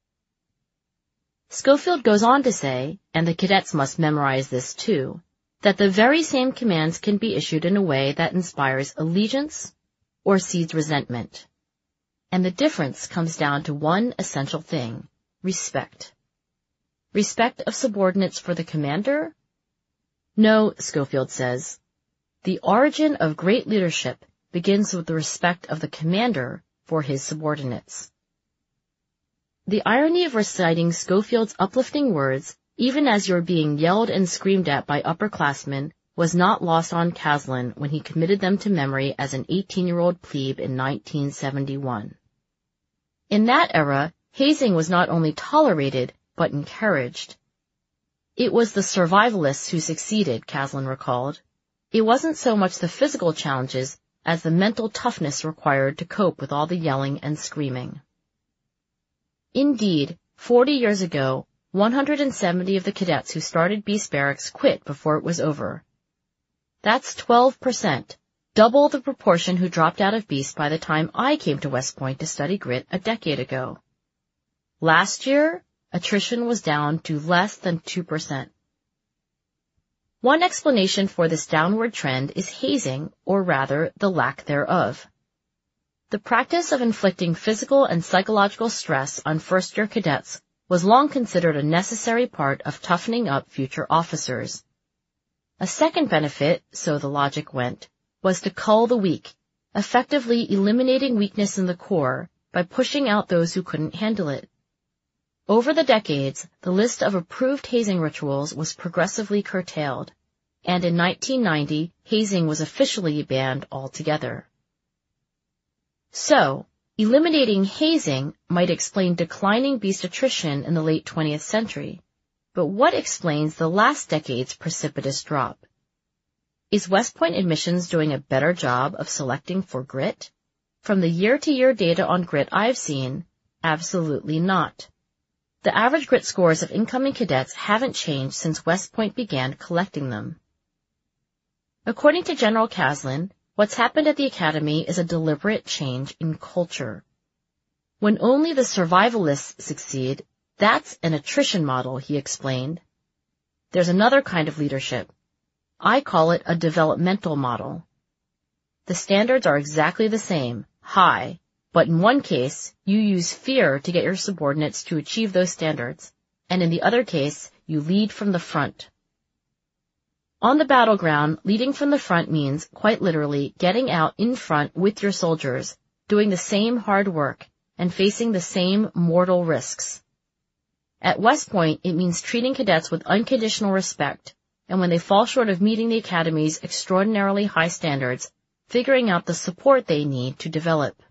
Schofield goes on to say, and the cadets must memorize this too, that the very same commands can be issued in a way that inspires allegiance or seeds resentment. And the difference comes down to one essential thing, respect. Respect of subordinates for the commander? No, Schofield says. The origin of great leadership begins with the respect of the commander for his subordinates. The irony of reciting Schofield's uplifting words, even as you're being yelled and screamed at by upperclassmen, was not lost on Caslin when he committed them to memory as an 18-year-old plebe in 1971. In that era, hazing was not only tolerated, but encouraged. It was the survivalists who succeeded, Caslin recalled. It wasn't so much the physical challenges as the mental toughness required to cope with all the yelling and screaming. Indeed, 40 years ago, 170 of the cadets who started Beast Barracks quit before it was over. That's 12%, double the proportion who dropped out of Beast by the time I came to West Point to study grit a decade ago. Last year, attrition was down to less than 2%. One explanation for this downward trend is hazing, or rather, the lack thereof. The practice of inflicting physical and psychological stress on first-year cadets was long considered a necessary part of toughening up future officers. A second benefit, so the logic went, was to cull the weak, effectively eliminating weakness in the core by pushing out those who couldn't handle it. Over the decades, the list of approved hazing rituals was progressively curtailed, and in 1990, hazing was officially banned altogether. So, eliminating hazing might explain declining beast attrition in the late 20th century, but what explains the last decade's precipitous drop? Is West Point admissions doing a better job of selecting for grit? From the year-to-year data on grit I've seen, absolutely not. The average grit scores of incoming cadets haven't changed since West Point began collecting them. According to General Caslin, what's happened at the Academy is a deliberate change in culture. When only the survivalists succeed, that's an attrition model, he explained. There's another kind of leadership. I call it a developmental model. The standards are exactly the same, high, but in one case, you use fear to get your subordinates to achieve those standards, and in the other case, you lead from the front. On the battleground, leading from the front means, quite literally, getting out in front with your soldiers, doing the same hard work, and facing the same mortal risks. At West Point, it means treating cadets with unconditional respect, and when they fall short of meeting the Academy's extraordinarily high standards, figuring out the support they need to develop.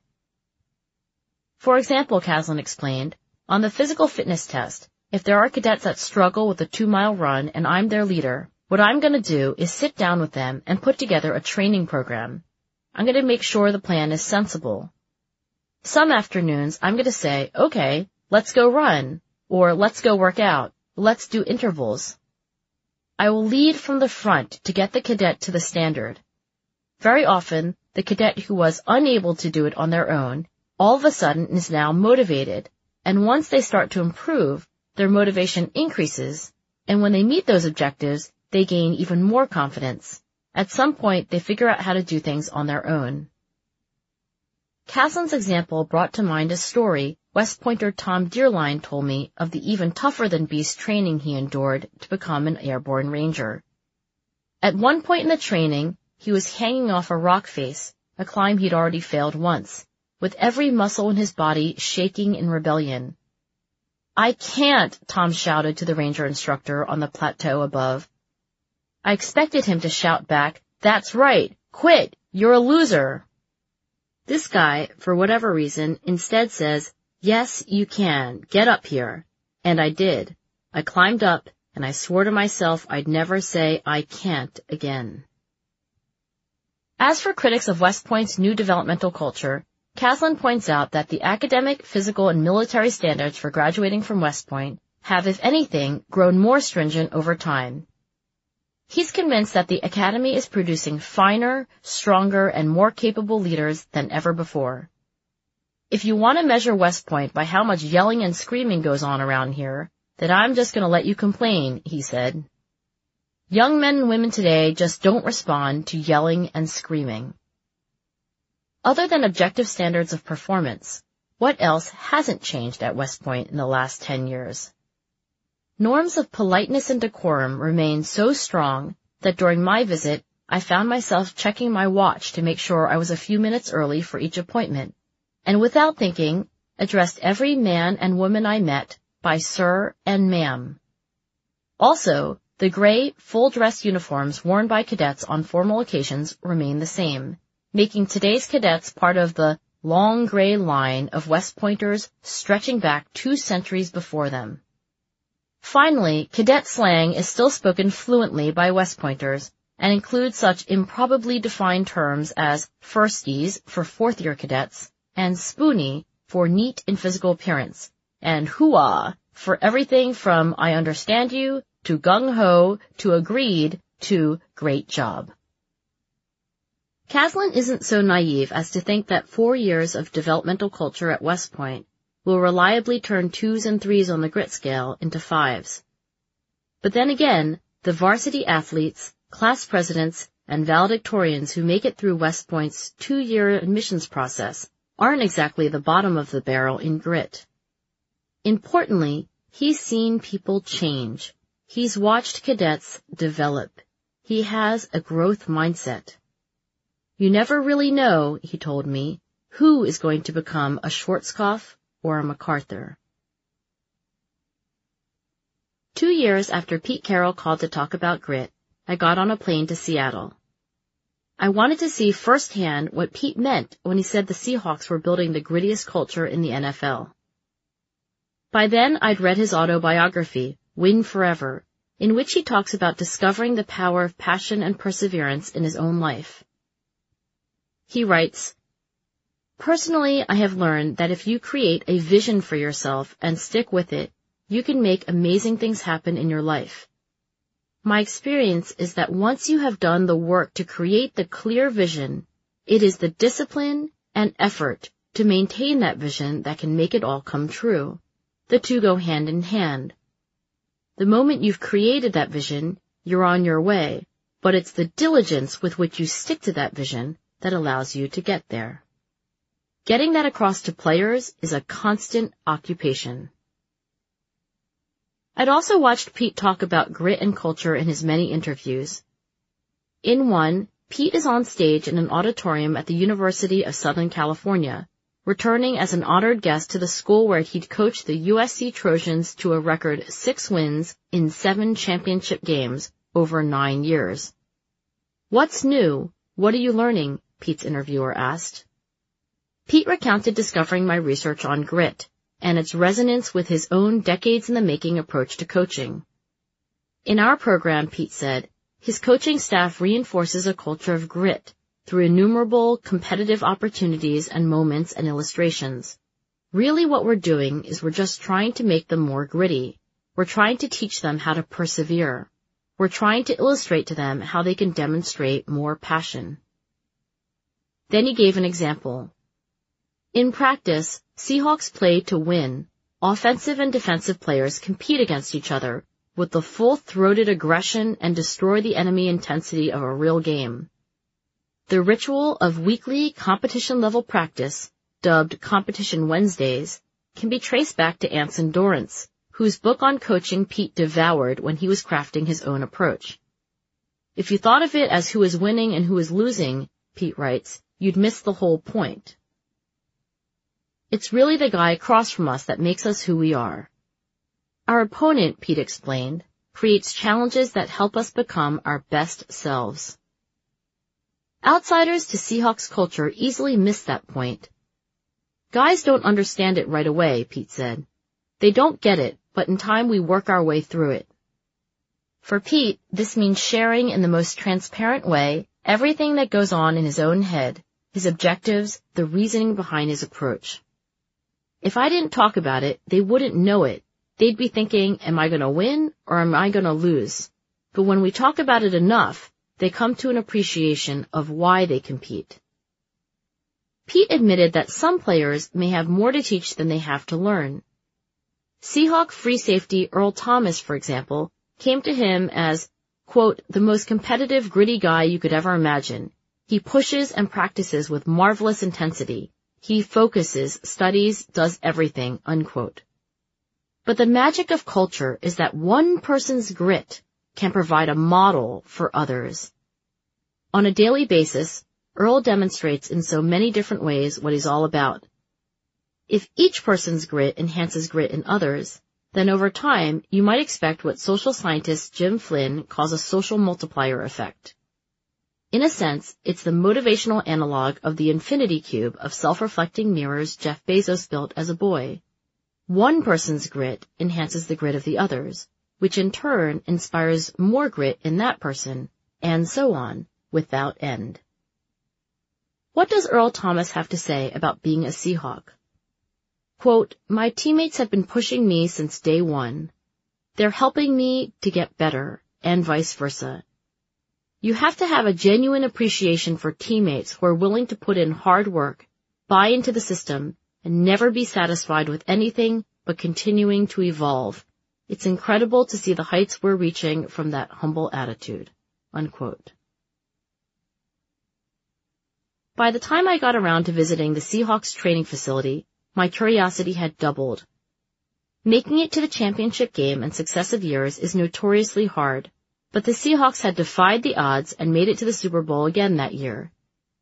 For example, Caslin explained, on the physical fitness test, if there are cadets that struggle with a 2-mile run and I'm their leader, what I'm going to do is sit down with them and put together a training program. I'm going to make sure the plan is sensible. Some afternoons, I'm going to say, okay, let's go run, or let's go work out, let's do intervals. I will lead from the front to get the cadet to the standard. Very often, the cadet who was unable to do it on their own all of a sudden is now motivated, and once they start to improve, their motivation increases, and when they meet those objectives, they gain even more confidence. At some point, they figure out how to do things on their own. Caslin's example brought to mind a story West Pointer Tom Dearline told me of the even tougher-than-beast training he endured to become an airborne ranger. At one point in the training, he was hanging off a rock face, a climb he'd already failed once, with every muscle in his body shaking in rebellion. I can't, Tom shouted to the ranger instructor on the plateau above. I expected him to shout back, that's right, quit, you're a loser. This guy, for whatever reason, instead says, yes, you can, get up here. And I did. I climbed up, and I swore to myself I'd never say I can't again. As for critics of West Point's new developmental culture, Caslin points out that the academic, physical, and military standards for graduating from West Point have, if anything, grown more stringent over time. He's convinced that the Academy is producing finer, stronger, and more capable leaders than ever before. If you want to measure West Point by how much yelling and screaming goes on around here, then I'm just going to let you complain, he said. Young men and women today just don't respond to yelling and screaming. Other than objective standards of performance, what else hasn't changed at West Point in the last 10 years? Norms of politeness and decorum remain so strong that during my visit, I found myself checking my watch to make sure I was a few minutes early for each appointment, and without thinking, addressed every man and woman I met by sir and ma'am. Also, the gray, full-dress uniforms worn by cadets on formal occasions remain the same, making today's cadets part of the long gray line of West Pointers stretching back 2 centuries before them. Finally, cadet slang is still spoken fluently by West Pointers and includes such improbably defined terms as firsties for fourth-year cadets and spoonie for neat in physical appearance, and hooah for everything from I understand you to gung-ho to agreed to great job. Caslin isn't so naive as to think that 4 years of developmental culture at West Point will reliably turn 2s and 3s on the grit scale into 5s. But then again, the varsity athletes, class presidents, and valedictorians who make it through West Point's 2-year admissions process aren't exactly the bottom of the barrel in grit. Importantly, he's seen people change. He's watched cadets develop. He has a growth mindset. You never really know, he told me, who is going to become a Schwarzkopf or a MacArthur. 2 years after Pete Carroll called to talk about grit, I got on a plane to Seattle. I wanted to see firsthand what Pete meant when he said the Seahawks were building the grittiest culture in the NFL. By then, I'd read his autobiography, Win Forever, in which he talks about discovering the power of passion and perseverance in his own life. He writes, "Personally, I have learned that if you create a vision for yourself and stick with it, you can make amazing things happen in your life. My experience is that once you have done the work to create the clear vision, it is the discipline and effort to maintain that vision that can make it all come true. The two go hand in hand. The moment you've created that vision, you're on your way, but it's the diligence with which you stick to that vision that allows you to get there. Getting that across to players is a constant occupation." I'd also watched Pete talk about grit and culture in his many interviews. In one, Pete is on stage in an auditorium at the University of Southern California, returning as an honored guest to the school where he'd coached the USC Trojans to a record 6 wins in 7 championship games over 9 years. "What's new? What are you learning?" Pete's interviewer asked. Pete recounted discovering my research on grit and its resonance with his own decades-in-the-making approach to coaching. In our program, Pete said, his coaching staff reinforces a culture of grit through innumerable competitive opportunities and moments and illustrations. Really what we're doing is we're just trying to make them more gritty. We're trying to teach them how to persevere. We're trying to illustrate to them how they can demonstrate more passion. Then he gave an example. In practice, Seahawks play to win. Offensive and defensive players compete against each other with the full-throated aggression and destroy the enemy intensity of a real game. The ritual of weekly competition-level practice, dubbed Competition Wednesdays, can be traced back to Anson Dorrance, whose book on coaching Pete devoured when he was crafting his own approach. If you thought of it as who is winning and who is losing, Pete writes, you'd miss the whole point. It's really the guy across from us that makes us who we are. Our opponent, Pete explained, creates challenges that help us become our best selves. Outsiders to Seahawks culture easily miss that point. Guys don't understand it right away, Pete said. They don't get it, but in time we work our way through it. For Pete, this means sharing in the most transparent way everything that goes on in his own head, his objectives, the reasoning behind his approach. If I didn't talk about it, they wouldn't know it. They'd be thinking, am I going to win or am I going to lose? But when we talk about it enough, they come to an appreciation of why they compete. Pete admitted that some players may have more to teach than they have to learn. Seahawk free safety Earl Thomas, for example, came to him as, quote, the most competitive, gritty guy you could ever imagine. He pushes and practices with marvelous intensity. He focuses, studies, does everything, unquote. But the magic of culture is that one person's grit can provide a model for others. On a daily basis, Earl demonstrates in so many different ways what he's all about. If each person's grit enhances grit in others, then over time you might expect what social scientist Jim Flynn calls a social multiplier effect. In a sense, it's the motivational analog of the infinity cube of self-reflecting mirrors Jeff Bezos built as a boy. One person's grit enhances the grit of the others, which in turn inspires more grit in that person, and so on, without end. What does Earl Thomas have to say about being a Seahawk? Quote, my teammates have been pushing me since day one. They're helping me to get better, and vice versa. You have to have a genuine appreciation for teammates who are willing to put in hard work, buy into the system, and never be satisfied with anything but continuing to evolve. It's incredible to see the heights we're reaching from that humble attitude. Unquote. By the time I got around to visiting the Seahawks training facility, my curiosity had doubled. Making it to the championship game in successive years is notoriously hard, but the Seahawks had defied the odds and made it to the Super Bowl again that year.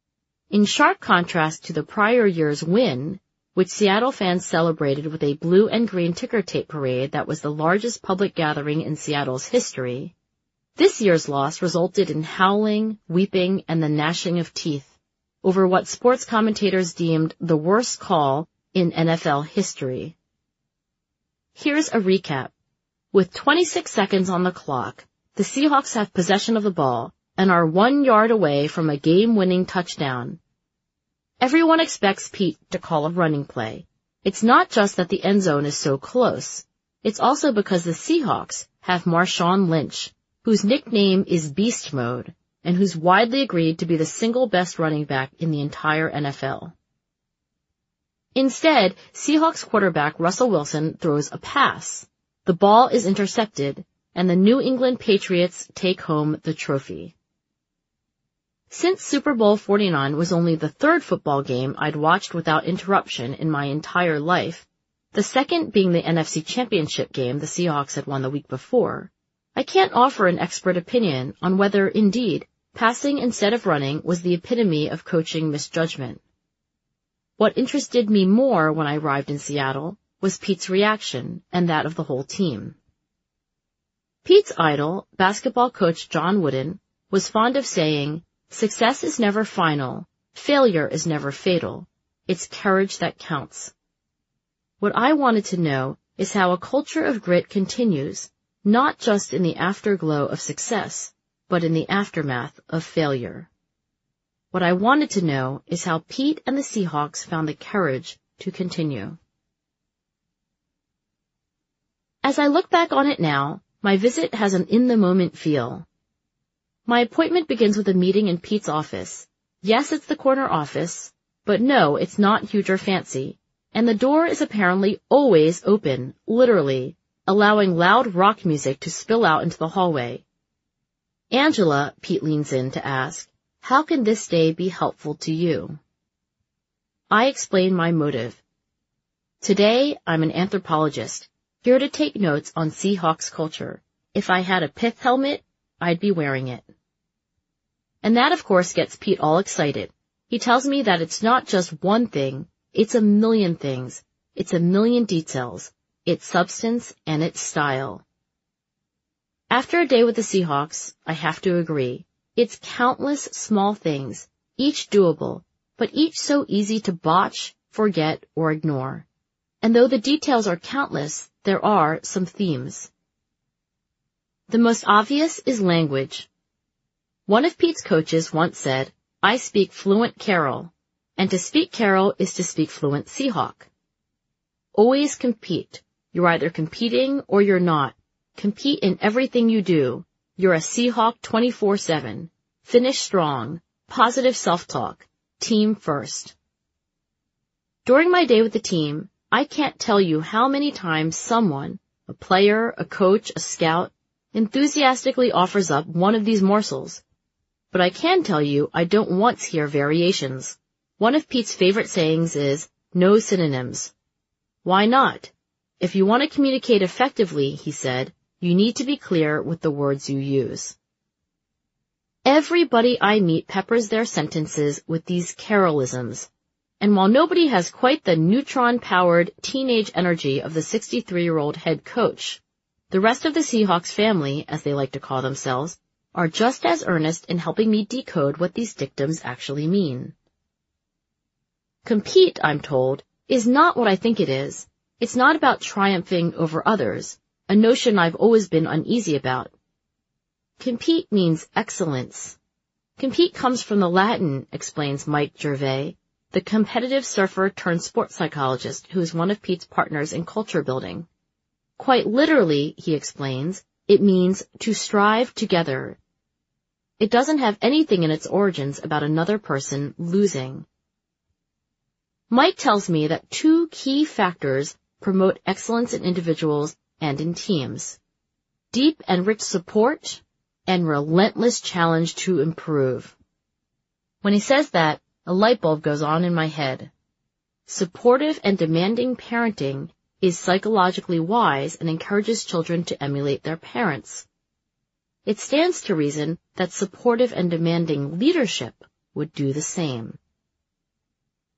in sharp contrast to the prior year's win, which Seattle fans celebrated with a blue and green ticker tape parade that was the largest public gathering in Seattle's history. This year's loss resulted in howling, weeping, and the gnashing of teeth over what sports commentators deemed the worst call in NFL history. Here's a recap. With 26 seconds on the clock, the Seahawks have possession of the ball and are 1 yard away from a game-winning touchdown. Everyone expects Pete to call a running play. It's not just that the end zone is so close. It's also because the Seahawks have Marshawn Lynch, whose nickname is Beast Mode, and who's widely agreed to be the single best running back in the entire NFL. Instead, Seahawks quarterback Russell Wilson throws a pass. The ball is intercepted, and the New England Patriots take home the trophy. Since Super Bowl 49 was only the third football game I'd watched without interruption in my entire life, the second being the NFC Championship game the Seahawks had won the week before, I can't offer an expert opinion on whether, indeed, passing instead of running was the epitome of coaching misjudgment. What interested me more when I arrived in Seattle was Pete's reaction and that of the whole team. Pete's idol, basketball coach John Wooden, was fond of saying, "Success is never final, failure is never fatal, it's courage that counts." What I wanted to know is how a culture of grit continues, not just in the afterglow of success, but in the aftermath of failure. What I wanted to know is how Pete and the Seahawks found the courage to continue. As I look back on it now, my visit has an in-the-moment feel. My appointment begins with a meeting in Pete's office. Yes, it's the corner office, but no, it's not huge or fancy, and the door is apparently always open, literally, allowing loud rock music to spill out into the hallway. "Angela," Pete leans in to ask, "how can this day be helpful to you?" I explain my motive. Today, I'm an anthropologist, here to take notes on Seahawks culture. If I had a pith helmet, I'd be wearing it. And that, of course, gets Pete all excited. He tells me that it's not just one thing, it's a million things. It's a million details. It's substance and it's style. After a day with the Seahawks, I have to agree. It's countless small things, each doable, but each so easy to botch, forget, or ignore. And though the details are countless, there are some themes. The most obvious is language. One of Pete's coaches once said, "I speak fluent Carroll," and to speak Carroll is to speak fluent Seahawk. Always compete. You're either competing or you're not. Compete in everything you do. You're a Seahawk 24/7. Finish strong. Positive self-talk. Team first. During my day with the team, I can't tell you how many times someone, a player, a coach, a scout, enthusiastically offers up one of these morsels. But I can tell you I don't once hear variations. One of Pete's favorite sayings is, "No synonyms." Why not? If you want to communicate effectively, he said, you need to be clear with the words you use. Everybody I meet peppers their sentences with these Carrollisms. And while nobody has quite the neutron-powered teenage energy of the 63-year-old head coach, the rest of the Seahawks family, as they like to call themselves, are just as earnest in helping me decode what these dictums actually mean. Compete, I'm told, is not what I think it is. It's not about triumphing over others, a notion I've always been uneasy about. Compete means excellence. Compete comes from the Latin, explains Mike Gervais, the competitive surfer turned sports psychologist who is one of Pete's partners in culture building. Quite literally, he explains, it means to strive together. It doesn't have anything in its origins about another person losing. Mike tells me that two key factors promote excellence in individuals and in teams: deep and rich support and relentless challenge to improve. When he says that, a light bulb goes on in my head. Supportive and demanding parenting is psychologically wise and encourages children to emulate their parents. It stands to reason that supportive and demanding leadership would do the same.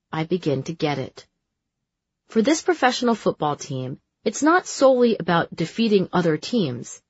I begin to get it. For this professional football team, it's not solely about defeating other teams.